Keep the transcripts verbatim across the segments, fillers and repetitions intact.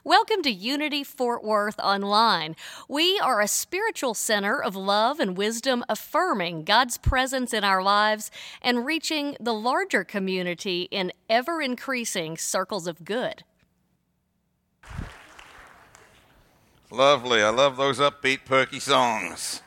Welcome to Unity Fort Worth Online. We are a spiritual center of love and wisdom, affirming God's presence in our lives and reaching the larger community in ever-increasing circles of good. Lovely. I love those upbeat, perky songs.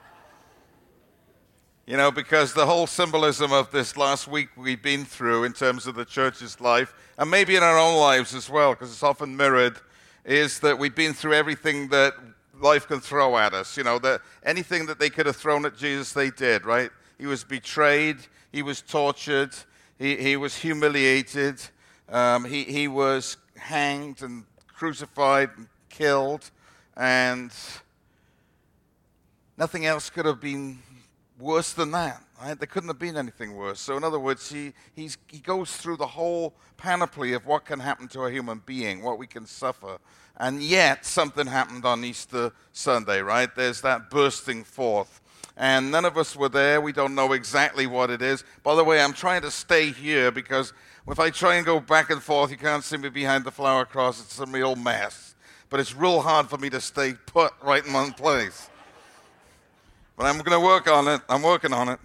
You know, because the whole symbolism of this last week we've been through in terms of the church's life, and maybe in our own lives as well, because it's often mirrored, is that we've been through everything that life can throw at us. You know, that anything that they could have thrown at Jesus, they did, right? He was betrayed. He was tortured. He, he was humiliated. Um, he, he was hanged and crucified and killed. And nothing else could have been worse than that, right? There couldn't have been anything worse. So in other words, he, he's, he goes through the whole panoply of what can happen to a human being, what we can suffer. And yet, something happened on Easter Sunday, right? There's that bursting forth. And none of us were there. We don't know exactly what it is. By the way, I'm trying to stay here because if I try and go back and forth, you can't see me behind the flower cross. It's a real mess. But it's real hard for me to stay put right in one place. But I'm going to work on it. I'm working on it.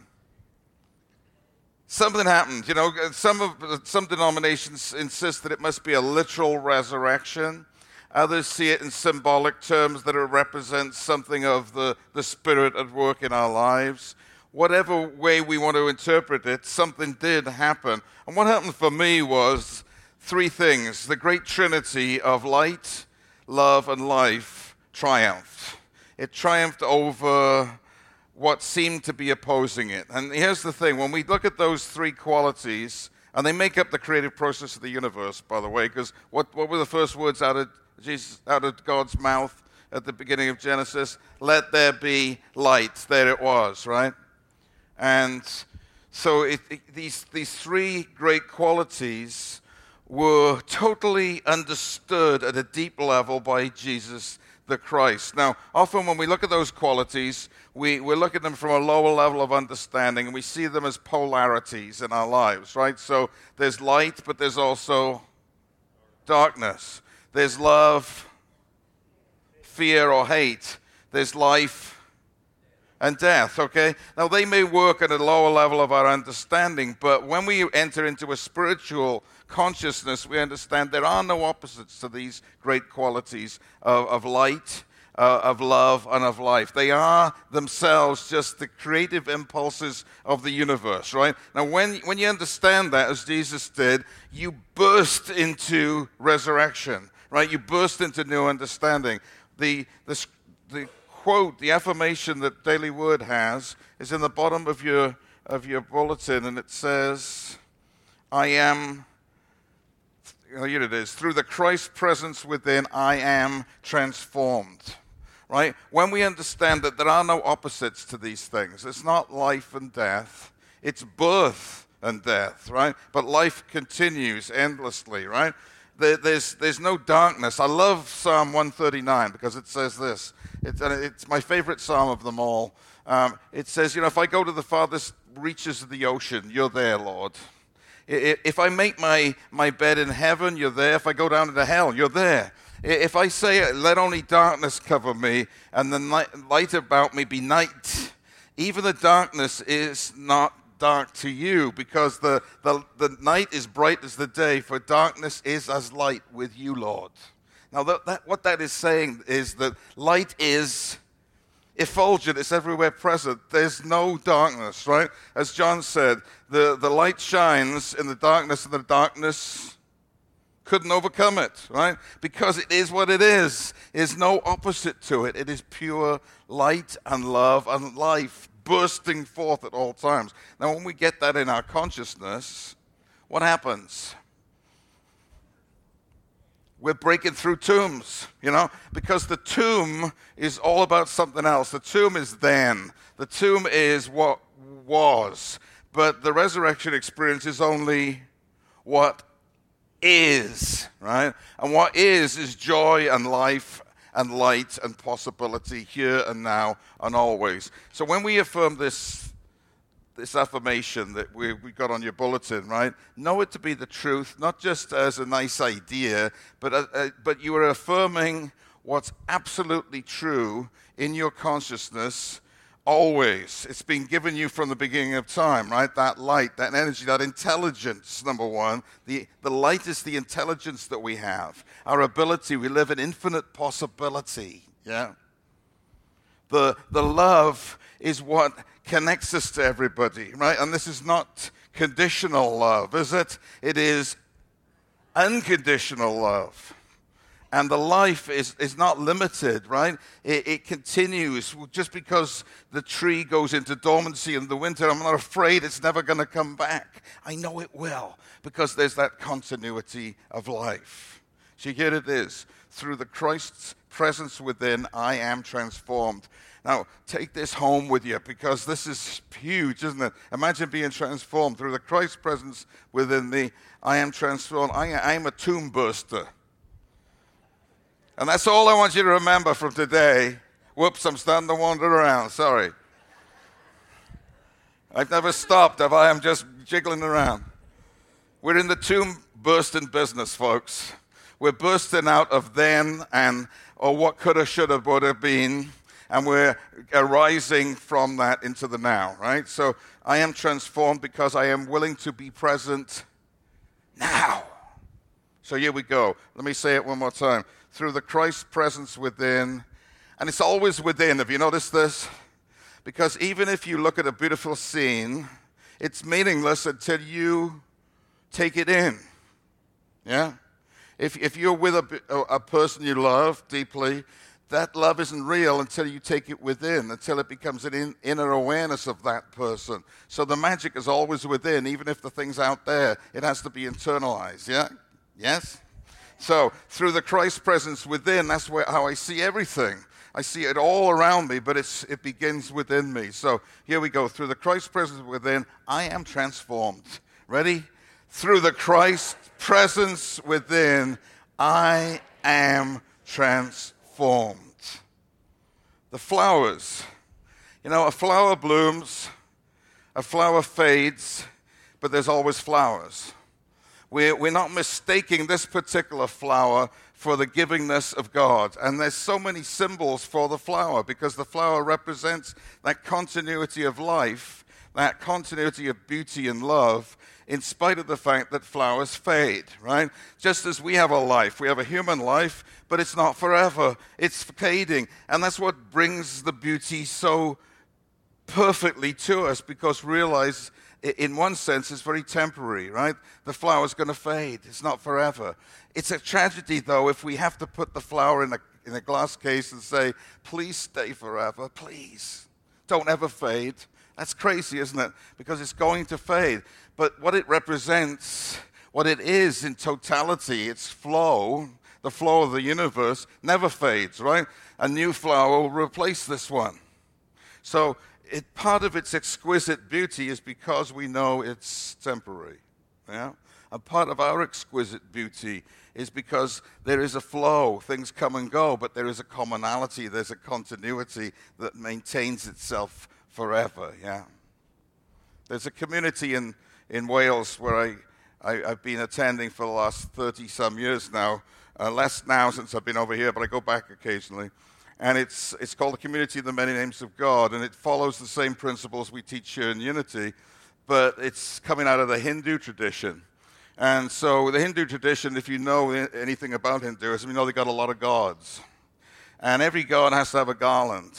Something happened. You know, some of some denominations insist that it must be a literal resurrection. Others see it in symbolic terms that it represents something of the, the Spirit at work in our lives. Whatever way we want to interpret it, something did happen. And what happened for me was three things. The great trinity of light, love, and life triumphed. It triumphed over what seemed to be opposing it. And here's the thing, when we look at those three qualities, and they make up the creative process of the universe, by the way, because what, what were the first words out of Jesus, out of God's mouth at the beginning of Genesis? Let there be light. There it was, right? And so it, it, these, these three great qualities were totally understood at a deep level by Jesus the Christ. Now, often when we look at those qualities, we, we look at them from a lower level of understanding, and we see them as polarities in our lives, right? So there's light, but there's also darkness. There's love, fear, or hate. There's life and death, okay? Now, they may work at a lower level of our understanding, but when we enter into a spiritual consciousness, we understand there are no opposites to these great qualities of, of light, uh, of love, and of life. They are themselves just the creative impulses of the universe, right? Now, when, when you understand that, as Jesus did, you burst into resurrection, right? You burst into new understanding. The, the, the quote, the affirmation that Daily Word has is in the bottom of your, of your bulletin, and it says, I am... Here it is. Through the Christ presence within, I am transformed. Right? When we understand that there are no opposites to these things, it's not life and death, it's birth and death, right? But life continues endlessly, right? There, there's, there's no darkness. I love Psalm one thirty-nine because it says this. It's, it's my favorite psalm of them all. Um, it says, you know, if I go to the farthest reaches of the ocean, you're there, Lord. If I make my, my bed in heaven, you're there. If I go down into hell, you're there. If I say, let only darkness cover me and the night, light about me be night, even the darkness is not dark to you, because the, the, the night is bright as the day, for darkness is as light with you, Lord. Now, that, that, what that is saying is that light is effulgent, it's everywhere present. There's no darkness, right? As John said, the, the light shines in the darkness, and the darkness couldn't overcome it, right? Because it is what it is. There's no opposite to it. It is pure light and love and life bursting forth at all times. Now, when we get that in our consciousness, what happens? We're breaking through tombs, you know, because the tomb is all about something else. The tomb is then. The tomb is what was. But the resurrection experience is only what is, right? And what is is joy and life and light and possibility here and now and always. So when we affirm this this affirmation that we, we got on your bulletin, right? Know it to be the truth, not just as a nice idea, but, uh, uh, but you are affirming what's absolutely true in your consciousness always. It's been given you from the beginning of time, right? That light, that energy, that intelligence, number one. The, the light is the intelligence that we have. Our ability, we live in infinite possibility, yeah? The, the love is what connects us to everybody, right? And this is not conditional love, is it? It is unconditional love. And the life is, is not limited, right? It, it continues. Just because the tree goes into dormancy in the winter, I'm not afraid it's never going to come back. I know it will, because there's that continuity of life. So here it is. Through the Christ's presence within, I am transformed. Now, take this home with you, because this is huge, isn't it? Imagine being transformed. Through the Christ's presence within me, I am transformed. I, I am a tomb burster. And that's all I want you to remember from today. Whoops, I'm starting to wander around. Sorry. I've never stopped, have I? I'm just jiggling around. We're in the tomb bursting business, folks. We're bursting out of then and, or what could have, should have, would have been, and we're arising from that into the now, right? So I am transformed because I am willing to be present now. So here we go. Let me say it one more time. Through the Christ's presence within, and it's always within. Have you noticed this? Because even if you look at a beautiful scene, it's meaningless until you take it in. Yeah? If, if you're with a, a person you love deeply, that love isn't real until you take it within, until it becomes an in, inner awareness of that person. So the magic is always within, even if the thing's out there. It has to be internalized, yeah? Yes? So through the Christ presence within, that's where, how I see everything. I see it all around me, but it's, it begins within me. So here we go. Through the Christ presence within, I am transformed. Ready? Through the Christ presence within, I am transformed. The flowers. You know, a flower blooms, a flower fades, but there's always flowers. We're, we're not mistaking this particular flower for the givingness of God. And there's so many symbols for the flower, because the flower represents that continuity of life, that continuity of beauty and love, in spite of the fact that flowers fade, right? Just as we have a life, we have a human life, but it's not forever. It's fading. And that's what brings the beauty so perfectly to us, because realize, in one sense, it's very temporary, right? The flower's going to fade. It's not forever. It's a tragedy, though, if we have to put the flower in a, in a glass case and say, please stay forever, please. Don't ever fade. That's crazy, isn't it? Because it's going to fade. But what it represents, what it is in totality, its flow, the flow of the universe, never fades, right? A new flower will replace this one. So it, part of its exquisite beauty is because we know it's temporary. Yeah? And part of our exquisite beauty is because there is a flow. Things come and go, but there is a commonality. There's a continuity that maintains itself forever. Yeah. There's a community in, in Wales where I, I, I've been attending for the last thirty-some years now. Uh, less now since I've been over here, but I go back occasionally. And it's it's called the Community of the Many Names of God, and it follows the same principles we teach here in Unity, but it's coming out of the Hindu tradition. And so the Hindu tradition, if you know anything about Hinduism, you know they got a lot of gods. And every god has to have a garland.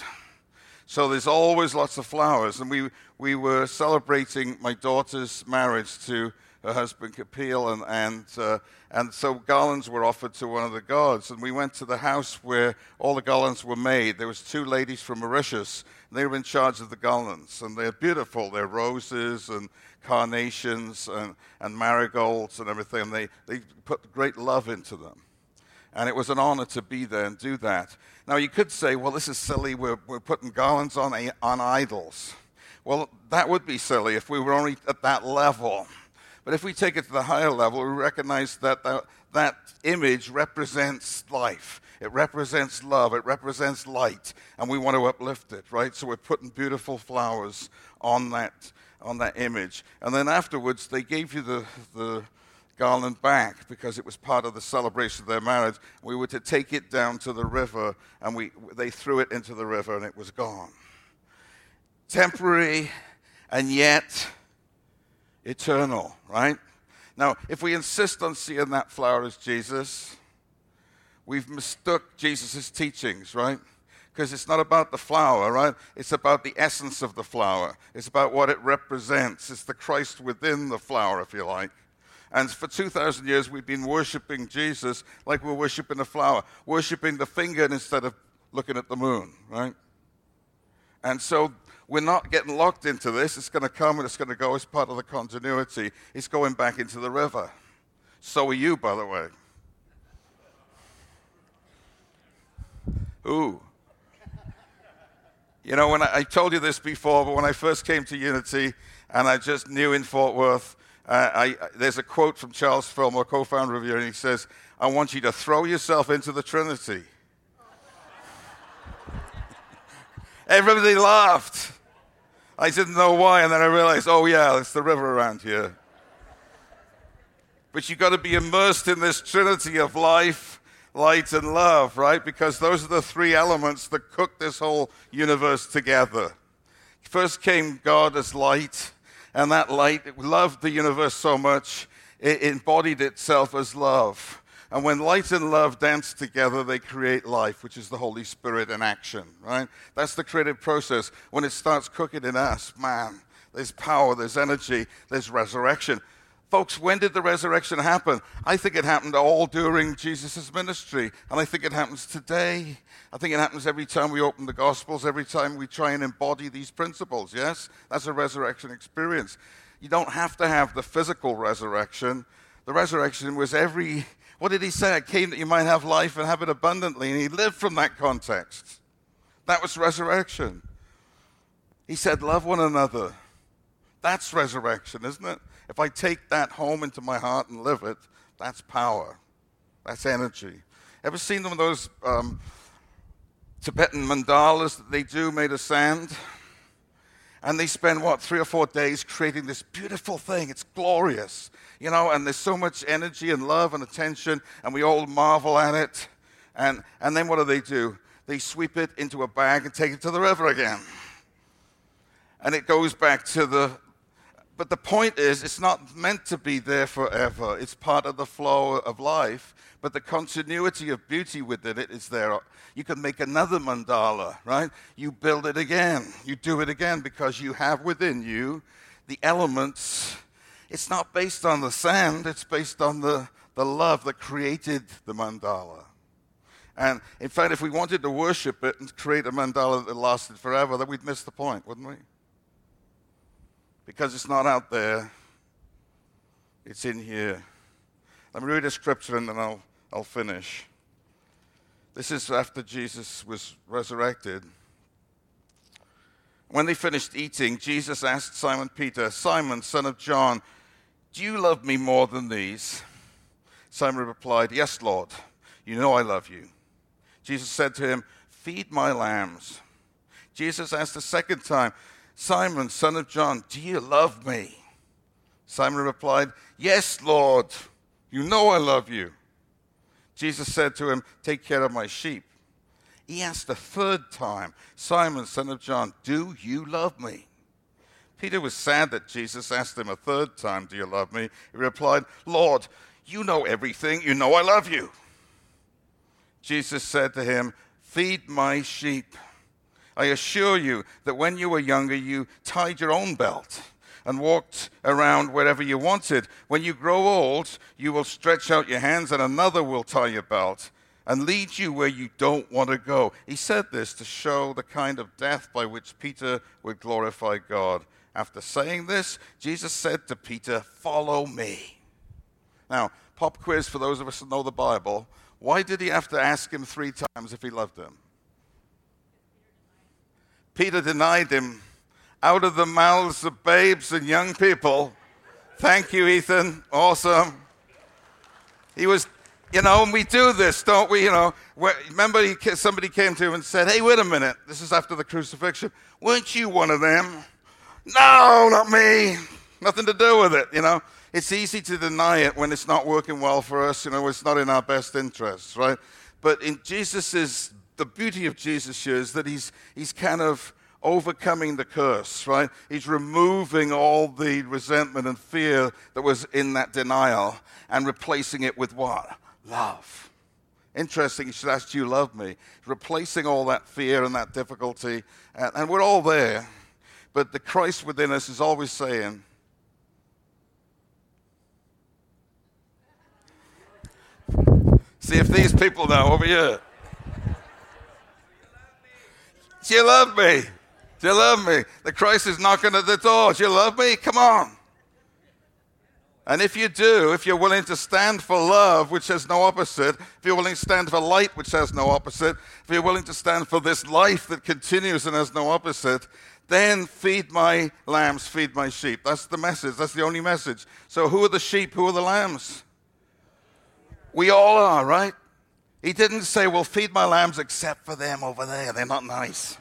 So there's always lots of flowers. And we, we were celebrating my daughter's marriage to her husband Kapil, and and, uh, and so garlands were offered to one of the gods. And we went to the house where all the garlands were made. There was two ladies from Mauritius, and they were in charge of the garlands. And they're beautiful. They're roses and carnations and, and marigolds and everything. And they, they put great love into them. And it was an honor to be there and do that. Now, you could say, well, this is silly. We're, we're putting garlands on, a, on idols. Well, that would be silly if we were only at that level. But if we take it to the higher level, we recognize that that, that image represents life. It represents love. It represents light. And we want to uplift it, right? So we're putting beautiful flowers on that, on that image. And then afterwards, they gave you the, the garland back because it was part of the celebration of their marriage. We were to take it down to the river, and we they threw it into the river, and it was gone. Temporary, and yet eternal, right? Now, if we insist on seeing that flower as Jesus, we've mistook Jesus' teachings, right? Because it's not about the flower, right? It's about the essence of the flower. It's about what it represents. It's the Christ within the flower, if you like. And for two thousand years, we've been worshiping Jesus like we're worshiping the flower, worshiping the finger instead of looking at the moon, right? And so we're not getting locked into this. It's going to come and it's going to go as part of the continuity. It's going back into the river. So are you, by the way. Ooh. You know, when I, I told you this before, but when I first came to Unity, and I just knew in Fort Worth, uh, I, I, there's a quote from Charles Fillmore, co-founder of Unity, and he says, I want you to throw yourself into the Trinity. Everybody laughed. I didn't know why, and then I realized, oh yeah, it's the river around here. But you've got to be immersed in this trinity of life, light, and love, right? Because those are the three elements that cook this whole universe together. First came God as light, and that light loved the universe so much, it embodied itself as love. And when light and love dance together, they create life, which is the Holy Spirit in action, right? That's the creative process. When it starts cooking in us, man, there's power, there's energy, there's resurrection. Folks, when did the resurrection happen? I think it happened all during Jesus' ministry, and I think it happens today. I think it happens every time we open the Gospels, every time we try and embody these principles, yes? That's a resurrection experience. You don't have to have the physical resurrection. The resurrection was every... What did he say? I came that you might have life and have it abundantly. And he lived from that context. That was resurrection. He said, love one another. That's resurrection, isn't it? If I take that home into my heart and live it, that's power. That's energy. Ever seen them those um, Tibetan mandalas that they do made of sand? And they spend, what, three or four days creating this beautiful thing. It's glorious, you know, and there's so much energy and love and attention, and we all marvel at it. And, and then what do they do? They sweep it into a bag and take it to the river again. And it goes back to the... But the point is, it's not meant to be there forever. It's part of the flow of life, but the continuity of beauty within it is there. You can make another mandala, right? You build it again. You do it again because you have within you the elements. It's not based on the sand. It's based on the, the love that created the mandala. And in fact, if we wanted to worship it and create a mandala that lasted forever, then we'd miss the point, wouldn't we? Because it's not out there. It's in here. Let me read a scripture and then I'll, I'll finish. This is after Jesus was resurrected. When they finished eating, Jesus asked Simon Peter, Simon, son of John, do you love me more than these? Simon replied, yes, Lord, you know I love you. Jesus said to him, feed my lambs. Jesus asked a second time, Simon, son of John, do you love me? Simon replied, yes, Lord, you know I love you. Jesus said to him, take care of my sheep. He asked a third time, Simon, son of John, do you love me? Peter was sad that Jesus asked him a third time, do you love me? He replied, Lord, you know everything. You know I love you. Jesus said to him, feed my sheep. I assure you that when you were younger, you tied your own belt and walked around wherever you wanted. When you grow old, you will stretch out your hands and another will tie your belt and lead you where you don't want to go. He said this to show the kind of death by which Peter would glorify God. After saying this, Jesus said to Peter, follow me. Now, pop quiz for those of us who know the Bible. Why did he have to ask him three times if he loved him? Peter denied him out of the mouths of babes and young people. Thank you, Ethan. Awesome. He was, you know, and we do this, don't we? You know, remember he, somebody came to him and said, hey, wait a minute. This is after the crucifixion. Weren't you one of them? No, not me. Nothing to do with it, you know. It's easy to deny it when it's not working well for us, you know, it's not in our best interests, right? But in Jesus's, the beauty of Jesus here is that he's, he's kind of overcoming the curse, right? He's removing all the resentment and fear that was in that denial and replacing it with what? Love. Interesting, he should ask, do you love me? Replacing all that fear and that difficulty, and, and we're all there. But the Christ within us is always saying, see if these people know over here. Do you love me? Do you love me? The Christ is knocking at the door. Do you love me? Come on. And if you do, if you're willing to stand for love, which has no opposite, if you're willing to stand for light, which has no opposite, if you're willing to stand for this life that continues and has no opposite, then feed my lambs, feed my sheep. That's the message. That's the only message. So who are the sheep? Who are the lambs? We all are, right? He didn't say, well, feed my lambs except for them over there. They're not nice.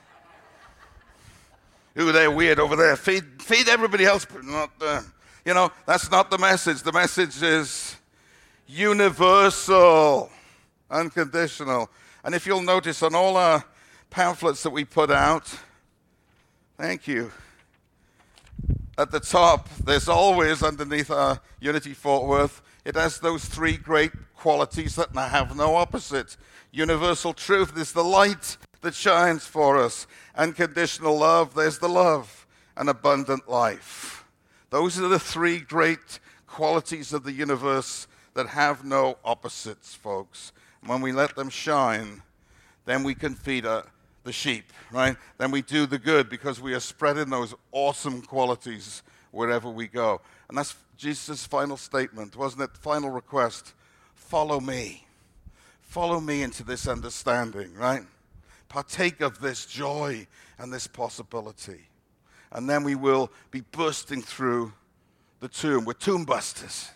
Ooh, they're weird over there. Feed, feed everybody else, but not them. You know, that's not the message. The message is universal, unconditional. And if you'll notice on all our pamphlets that we put out, thank you, at the top, there's always underneath our Unity Fort Worth, it has those three great qualities that have no opposite. Universal truth is the light that shines for us. Unconditional love, there's the love. And abundant life. Those are the three great qualities of the universe that have no opposites, folks. And when we let them shine, then we can feed uh, the sheep, right? Then we do the good because we are spreading those awesome qualities wherever we go. And that's Jesus' final statement, wasn't it? Final request. Follow me. Follow me into this understanding, right? Partake of this joy and this possibility. And then we will be bursting through the tomb. We're tomb busters.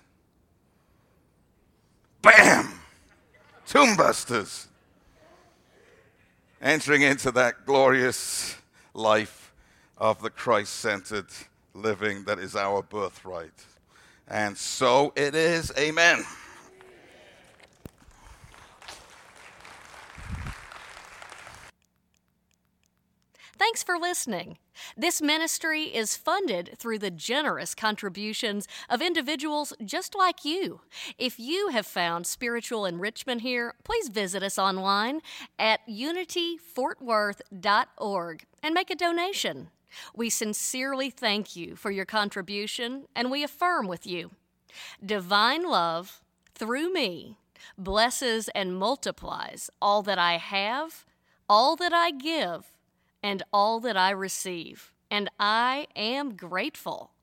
Bam! Tomb busters. Entering into that glorious life of the Christ-centered living that is our birthright. And so it is. Amen. Thanks for listening. This ministry is funded through the generous contributions of individuals just like you. If you have found spiritual enrichment here, please visit us online at unity fort worth dot org and make a donation. We sincerely thank you for your contribution, and we affirm with you, divine love, through me, blesses and multiplies all that I have, all that I give, and all that I receive, and I am grateful.